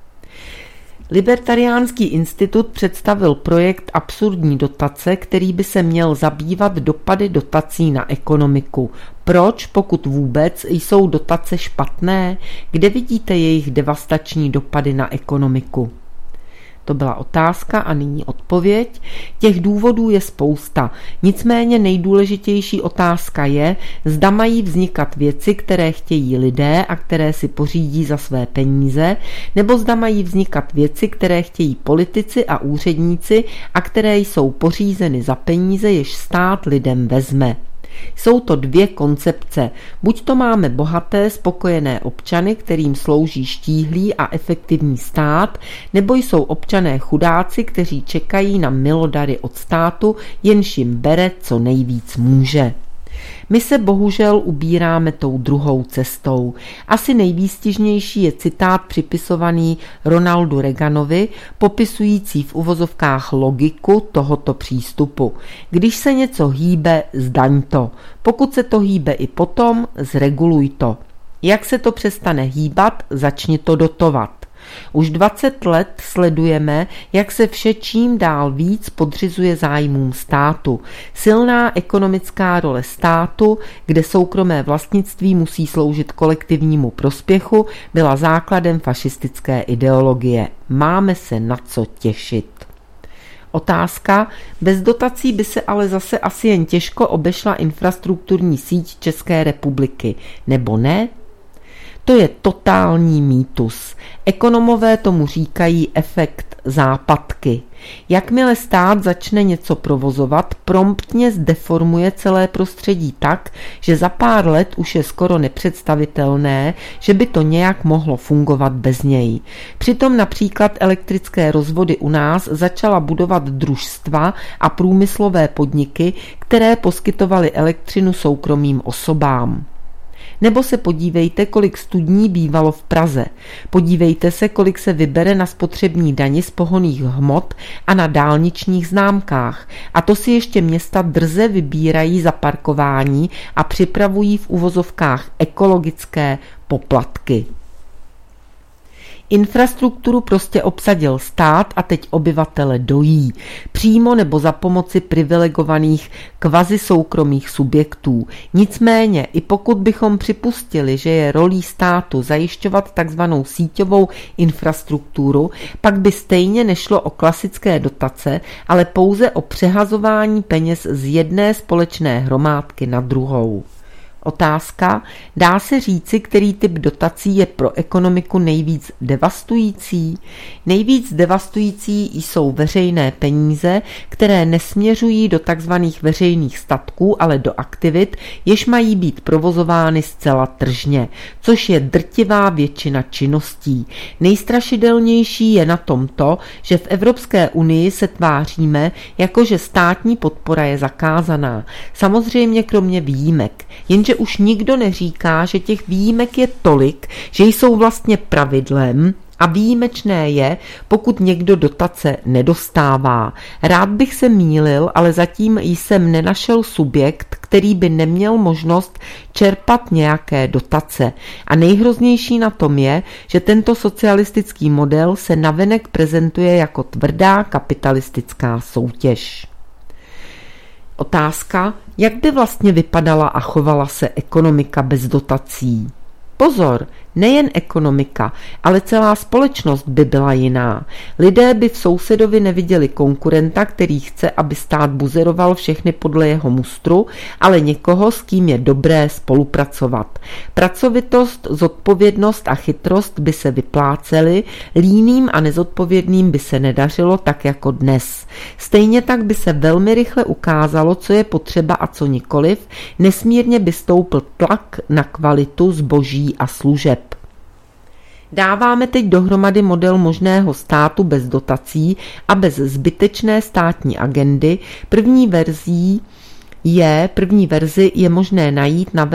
Libertariánský institut představil projekt absurdní dotace, který by se měl zabývat dopady dotací na ekonomiku. Proč, pokud vůbec, jsou dotace špatné? Kde vidíte jejich devastační dopady na ekonomiku? To byla otázka a nyní odpověď. Těch důvodů je spousta. Nicméně nejdůležitější otázka je, zda mají vznikat věci, které chtějí lidé a které si pořídí za své peníze, nebo zda mají vznikat věci, které chtějí politici a úředníci a které jsou pořízeny za peníze, jež stát lidem vezme. Jsou to dvě koncepce. Buď to máme bohaté, spokojené občany, kterým slouží štíhlý a efektivní stát, nebo jsou občané chudáci, kteří čekají na milodary od státu, jenž jim bere, co nejvíc může. My se bohužel ubíráme tou druhou cestou. Asi nejvýstižnější je citát připisovaný Ronaldu Reaganovi, popisující v uvozovkách logiku tohoto přístupu. Když se něco hýbe, zdaň to. Pokud se to hýbe i potom, zreguluj to. Jak se to přestane hýbat, začni to dotovat. Už 20 let sledujeme, jak se vše čím dál víc podřizuje zájmům státu. Silná ekonomická role státu, kde soukromé vlastnictví musí sloužit kolektivnímu prospěchu, byla základem fašistické ideologie. Máme se na co těšit. Otázka, bez dotací by se ale zase asi jen těžko obešla infrastrukturní síť České republiky, nebo ne? To je totální mýtus. Ekonomové tomu říkají efekt západky. Jakmile stát začne něco provozovat, promptně zdeformuje celé prostředí tak, že za pár let už je skoro nepředstavitelné, že by to nějak mohlo fungovat bez něj. Přitom například elektrické rozvody u nás začala budovat družstva a průmyslové podniky, které poskytovaly elektřinu soukromým osobám. Nebo se podívejte, kolik studní bývalo v Praze. Podívejte se, kolik se vybere na spotřební dani z pohonných hmot a na dálničních známkách. A to si ještě města drze vybírají za parkování a připravují v uvozovkách ekologické poplatky. Infrastrukturu prostě obsadil stát a teď obyvatele dojí. Přímo nebo za pomoci privilegovaných kvazisoukromých subjektů. Nicméně, i pokud bychom připustili, že je rolí státu zajišťovat takzvanou síťovou infrastrukturu, pak by stejně nešlo o klasické dotace, ale pouze o přehazování peněz z jedné společné hromádky na druhou. Otázka, dá se říci, který typ dotací je pro ekonomiku nejvíc devastující? Nejvíc devastující jsou veřejné peníze, které nesměřují do takzvaných veřejných statků, ale do aktivit, jež mají být provozovány zcela tržně, což je drtivá většina činností. Nejstrašidelnější je na tom to, že v Evropské unii se tváříme, jakože státní podpora je zakázaná. Samozřejmě kromě výjimek, jenže už nikdo neříká, že těch výjimek je tolik, že jsou vlastně pravidlem a výjimečné je, pokud někdo dotace nedostává. Rád bych se mýlil, ale zatím jsem nenašel subjekt, který by neměl možnost čerpat nějaké dotace. A nejhroznější na tom je, že tento socialistický model se navenek prezentuje jako tvrdá kapitalistická soutěž. Otázka, jak by vlastně vypadala a chovala se ekonomika bez dotací? Pozor, Nejen ekonomika, ale celá společnost by byla jiná. Lidé by v sousedovi neviděli konkurenta, který chce, aby stát buzeroval všechny podle jeho mustru, ale někoho, s kým je dobré spolupracovat. Pracovitost, zodpovědnost a chytrost by se vyplácely, líným a nezodpovědným by se nedařilo tak jako dnes. Stejně tak by se velmi rychle ukázalo, co je potřeba a co nikoliv, nesmírně by stoupl tlak na kvalitu zboží a služeb. Dáváme teď dohromady model možného státu bez dotací a bez zbytečné státní agendy. První verzi je možné najít na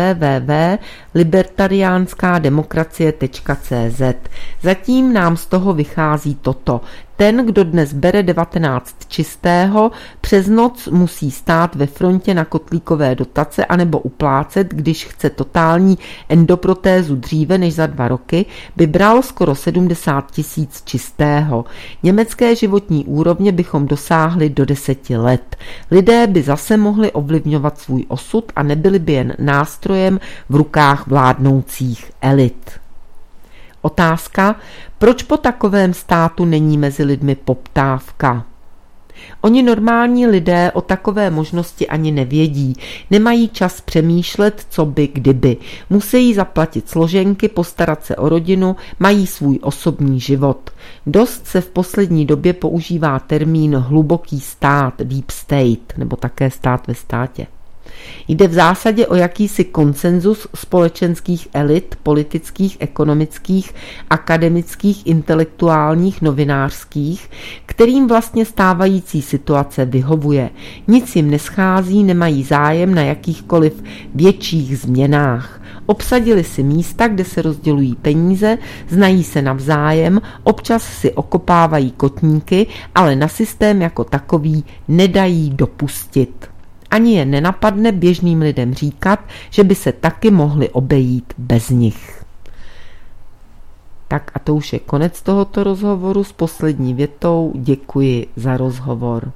www.libertarianskademokracie.cz. Zatím nám z toho vychází toto. Ten, kdo dnes bere 19 čistého, přes noc musí stát ve frontě na kotlíkové dotace anebo uplácet, když chce totální endoprotézu dříve než za 2 roky, by bral skoro 70 000 čistého. Německé životní úrovně bychom dosáhli do 10 let. Lidé by zase mohli ovlivňovat svůj osud a nebyli by jen nástrojem v rukách vládnoucích elit. Otázka, proč po takovém státu není mezi lidmi poptávka? Oni normální lidé o takové možnosti ani nevědí, nemají čas přemýšlet, co by kdyby. Musí zaplatit složenky, postarat se o rodinu, mají svůj osobní život. Dost se v poslední době používá termín hluboký stát, deep state, nebo také stát ve státě. Jde v zásadě o jakýsi konsenzus společenských elit, politických, ekonomických, akademických, intelektuálních, novinářských, kterým vlastně stávající situace vyhovuje. Nic jim neschází, nemají zájem na jakýchkoliv větších změnách. Obsadili si místa, kde se rozdělují peníze, znají se navzájem, občas si okopávají kotníky, ale na systém jako takový nedají dopustit. Ani je nenapadne běžným lidem říkat, že by se taky mohli obejít bez nich. Tak a to už je konec tohoto rozhovoru s poslední větou. Děkuji za rozhovor.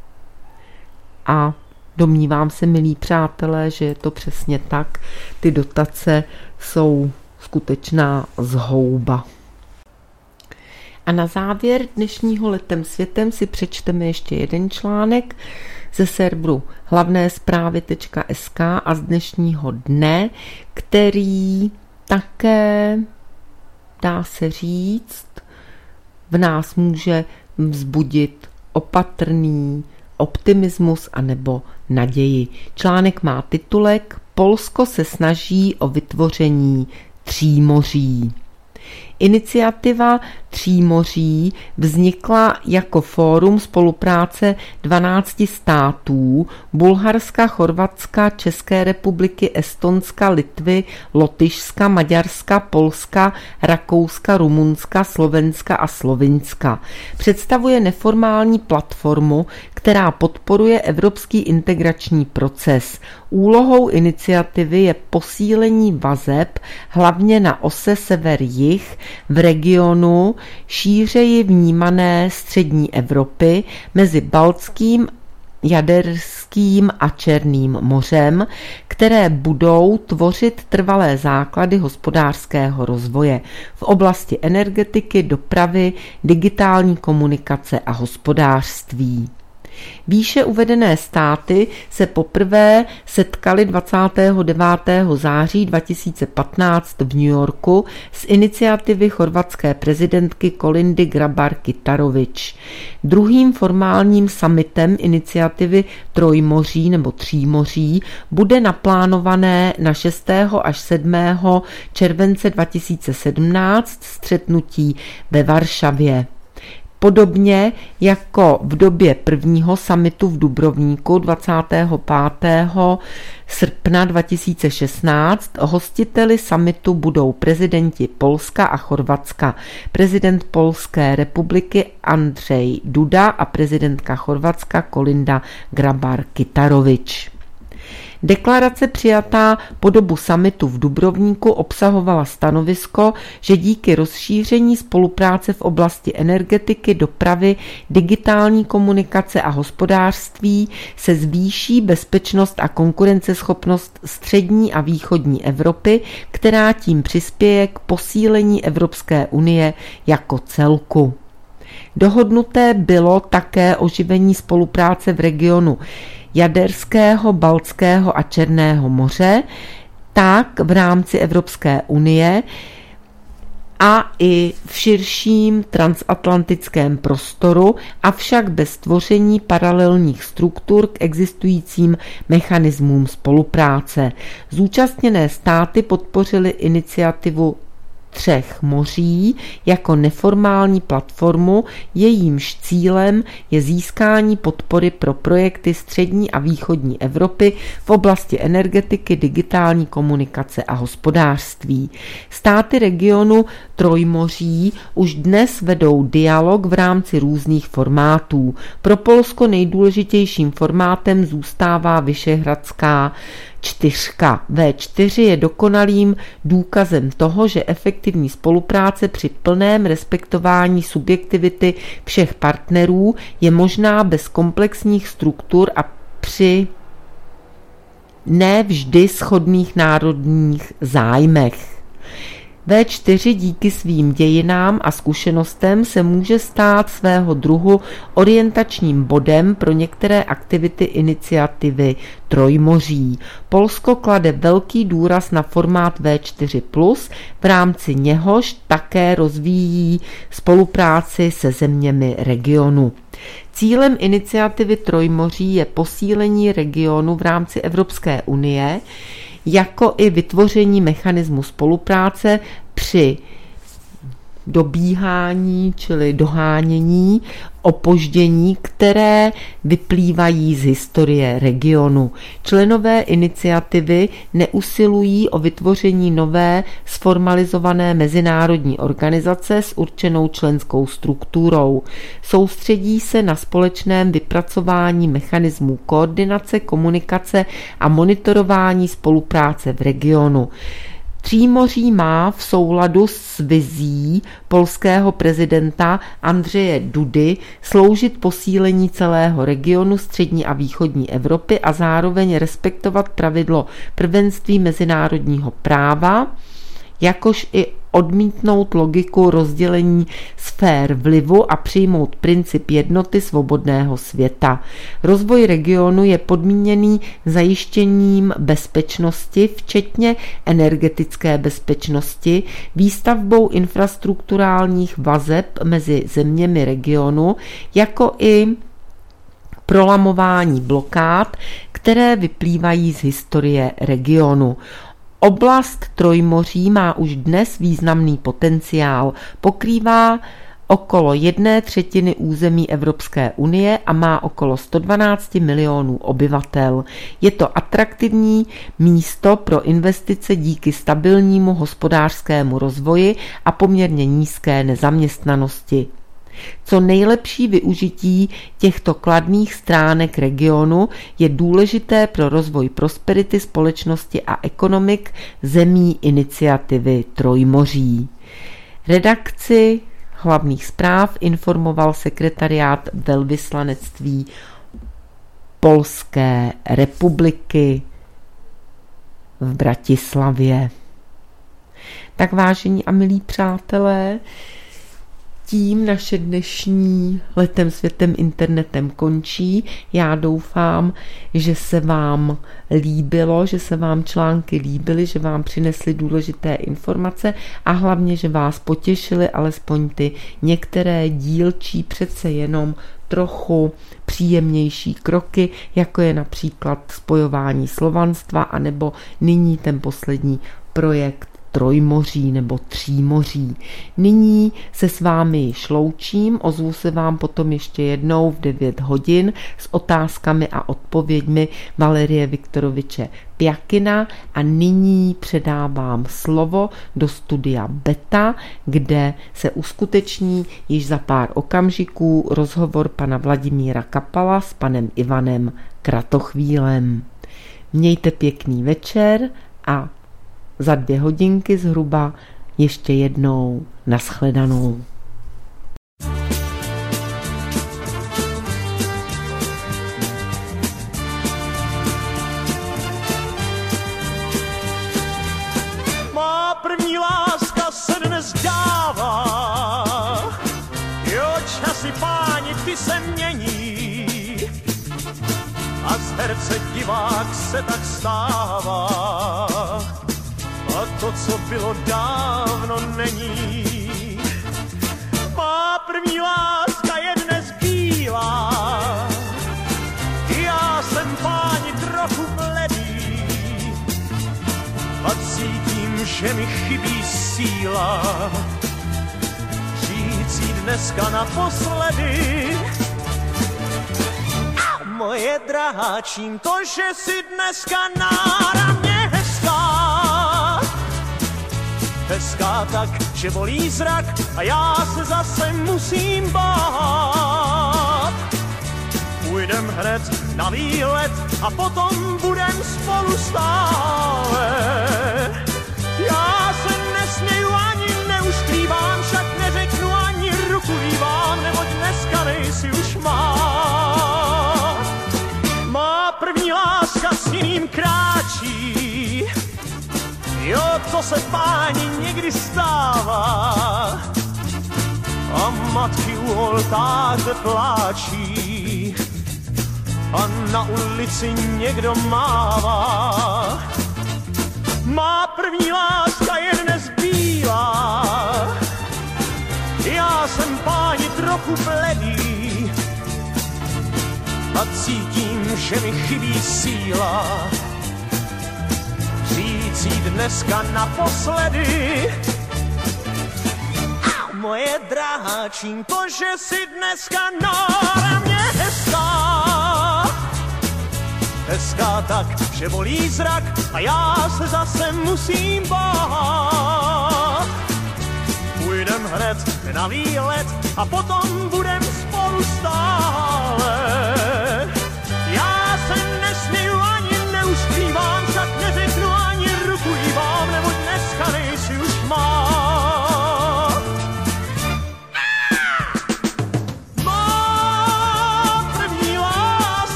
A domnívám se, milí přátelé, že je to přesně tak. Ty dotace jsou skutečná zhouba. A na závěr dnešního Letem světem si přečteme ještě jeden článek ze serveru hlavnesprávy.sk a z dnešního dne, který také, dá se říct, v nás může vzbudit opatrný optimismus anebo naději. Článek má titulek Polsko se snaží o vytvoření Třímoří. Iniciativa Třímoří vznikla jako fórum spolupráce 12 států Bulharska, Chorvatska, České republiky, Estonska, Litvy, Lotyšska, Maďarska, Polska, Rakouska, Rumunska, Slovenska a Slovinska. Představuje neformální platformu, která podporuje evropský integrační proces. Úlohou iniciativy je posílení vazeb hlavně na ose sever-jih v regionu šířeji vnímané střední Evropy mezi Baltským, Jaderským a Černým mořem, které budou tvořit trvalé základy hospodářského rozvoje v oblasti energetiky, dopravy, digitální komunikace a hospodářství. Výše uvedené státy se poprvé setkaly 29. září 2015 v New Yorku z iniciativy chorvatské prezidentky Kolindy Grabar-Kitarović. Druhým formálním summitem iniciativy Trojmoří nebo Třímoří bude naplánované na 6. až 7. července 2017 střetnutí ve Varšavě. Podobně jako v době prvního summitu v Dubrovníku 25. srpna 2016 hostiteli summitu budou prezidenti Polska a Chorvatska, prezident Polské republiky Andrzej Duda a prezidentka Chorvatska Kolinda Grabar-Kitarović. Deklarace přijatá po dobu summitu v Dubrovníku obsahovala stanovisko, že díky rozšíření spolupráce v oblasti energetiky, dopravy, digitální komunikace a hospodářství se zvýší bezpečnost a konkurenceschopnost střední a východní Evropy, která tím přispěje k posílení Evropské unie jako celku. Dohodnuté bylo také oživení spolupráce v regionu Jaderského, Baltského a Černého moře, tak v rámci Evropské unie a i v širším transatlantickém prostoru, avšak bez tvoření paralelních struktur k existujícím mechanismům spolupráce. Zúčastněné státy podpořily iniciativu 3 moří jako neformální platformu, jejímž cílem je získání podpory pro projekty střední a východní Evropy v oblasti energetiky, digitální komunikace a hospodářství. Státy regionu Trojmoří už dnes vedou dialog v rámci různých formátů. Pro Polsko nejdůležitějším formátem zůstává Vyšehradská 4. V4 je dokonalým důkazem toho, že efektivní spolupráce při plném respektování subjektivity všech partnerů je možná bez komplexních struktur a při ne vždy shodných národních zájmech. V4 díky svým dějinám a zkušenostem se může stát svého druhu orientačním bodem pro některé aktivity iniciativy Trojmoří. Polsko klade velký důraz na formát V4+, v rámci něhož také rozvíjí spolupráci se zeměmi regionu. Cílem iniciativy Trojmoří je posílení regionu v rámci Evropské unie, jako i vytvoření mechanismu spolupráce při dobíhání, čili dohánění opoždění, které vyplývají z historie regionu. Členové iniciativy neusilují o vytvoření nové sformalizované mezinárodní organizace s určenou členskou strukturou. Soustředí se na společném vypracování mechanismů koordinace, komunikace a monitorování spolupráce v regionu. Třímoří má v souladu s vizí polského prezidenta Andřeje Dudy sloužit posílení celého regionu střední a východní Evropy a zároveň respektovat pravidlo prvenství mezinárodního práva, jakož i odmítnout logiku rozdělení sfér vlivu a přijmout princip jednoty svobodného světa. Rozvoj regionu je podmíněný zajištěním bezpečnosti, včetně energetické bezpečnosti, výstavbou infrastrukturálních vazeb mezi zeměmi regionu, jako i prolamování blokád, které vyplývají z historie regionu. Oblast Trojmoří má už dnes významný potenciál, pokrývá okolo 1/3 území Evropské unie a má okolo 112 milionů obyvatel. Je to atraktivní místo pro investice díky stabilnímu hospodářskému rozvoji a poměrně nízké nezaměstnanosti. Co nejlepší využití těchto kladných stránek regionu je důležité pro rozvoj prosperity společnosti a ekonomik zemí iniciativy Trojmoří. Redakci hlavních zpráv informoval sekretariát velvyslanectví Polské republiky v Bratislavě. Tak vážení a milí přátelé, tím naše dnešní Letem světem internetem končí. Já doufám, že se vám líbilo, že se vám články líbily, že vám přinesly důležité informace a hlavně, že vás potěšily alespoň ty některé dílčí, přece jenom trochu příjemnější kroky, jako je například spojování slovanstva anebo nyní ten poslední projekt Trojmoří nebo Třímoří. Nyní se s vámi již loučím, ozvu se vám potom ještě jednou v 9 hodin s otázkami a odpověďmi Valerie Viktoroviče Pjakina a nyní předávám slovo do studia Beta, kde se uskuteční již za pár okamžiků rozhovor pana Vladimíra Kapala s panem Ivanem Kratochvílem. Mějte pěkný večer a za 2 hodinky zhruba ještě jednou nashledanou. Má první láska se dnes dává, jo, časy páni, ty se mění a z herce divák se tak stává. A to, co bylo dávno, není. Má první láska je dnes bílá, já jsem páni trochu bledý a cítím, že mi chybí síla říct jí dneska naposledy. Moje drahá, čím to, že jsi dneska náramně hezká, hezká tak, že bolí zrak a já se zase musím bát. Půjdem hned na výlet a potom budem spolu stále. Já se nesměju ani neuškrývám, však neřeknu ani ruku vývám, neboť dneska nejsi už má. Má první láska s jiným kráčí, jo, to se páni někdy stává. A matky u oltáře pláčí a na ulici někdo mává. Má první láska je dnes bílá, já jsem páni trochu bledý a cítím, že mi chybí síla říct jí dneska naposledy. Moje drahá, čím to, že jsi dneska náramně hezká, hezká tak, že bolí zrak a já se zase musím bát. Půjdem hned na výlet a potom budem spolu stále.